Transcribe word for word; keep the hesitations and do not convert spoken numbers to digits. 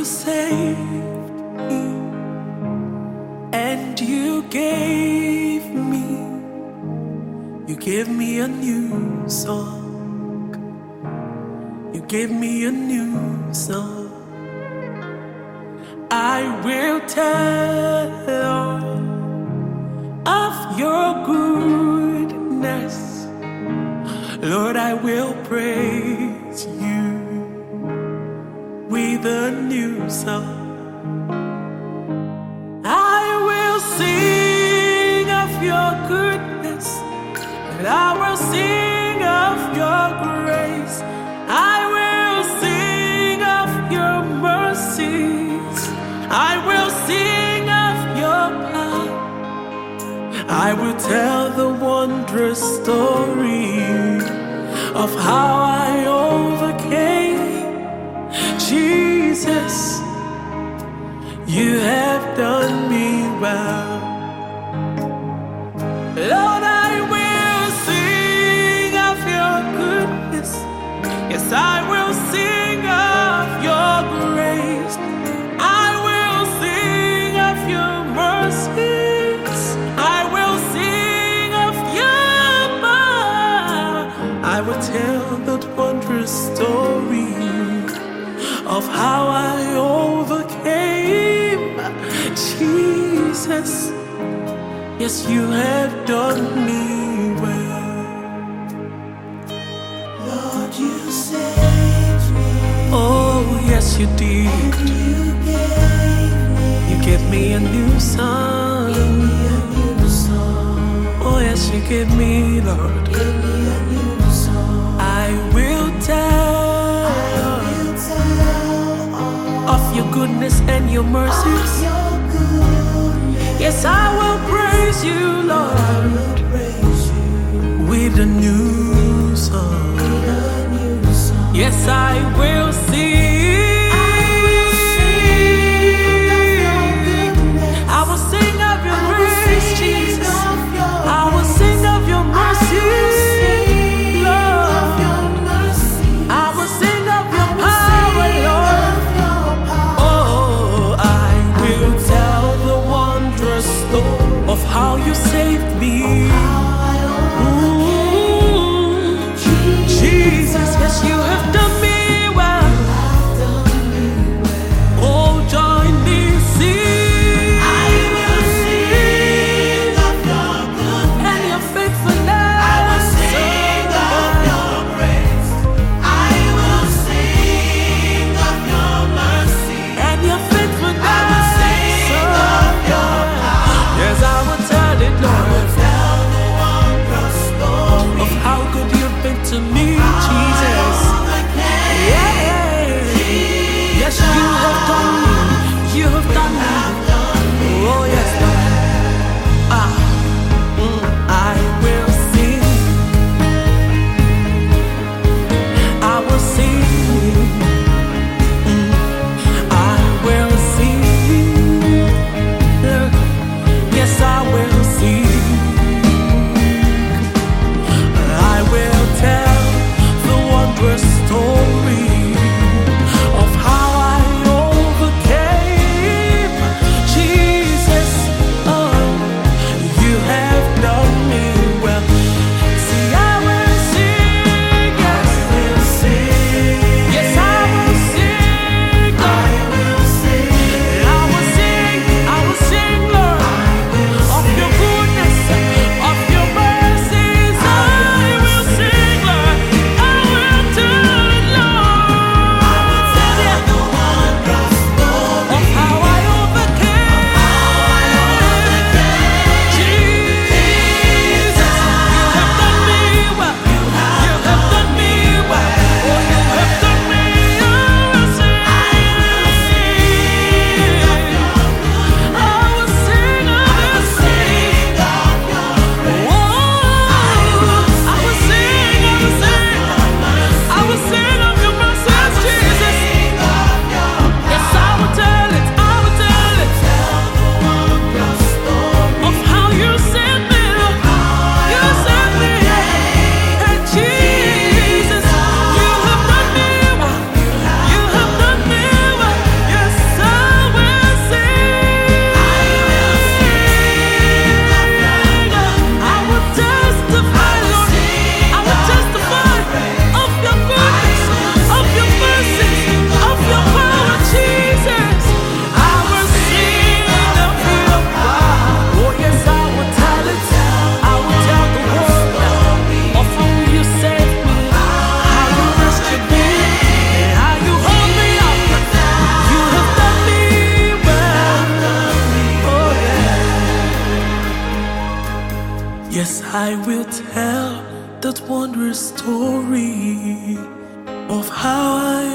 saved me, and you gave me, you gave me a new song. You gave me a new song. I will tell of your goodness, Lord. I will praise you with a new song. I will sing of your goodness, and I will sing of your grace. I will sing of your mercies. I will sing of your power. I will tell the wondrous story of how I overcame. Jesus, you have done me well. Lord, I will sing of your goodness. Yes, I will sing of your grace. I will sing of your mercies. I will sing of your power. I will tell that wondrous story of how I overcame. Jesus, yes, you have done me well. Lord, you saved me. Oh, yes, you did. And you gave me. You gave me a new song. Give me a new song. Oh, yes, you gave me, Lord. Give me a new song. I will tell, I will tell all of your goodness and your mercies. of your goodness. Yes, I will praise you, I Lord, will praise you with a new song. with a new song. Yes, I will sing. I will sing of your goodness. I will sing of your I will grace, sing Jesus. of your I will grace. sing of your I mercy, will sing of Lord. your mercy. I will sing of I your will power, sing Lord. of your power. Oh, I will tell the wondrous story of how you saved me. Ooh, Jesus, yes, you have done me well. Yes, I will tell that wondrous story of how I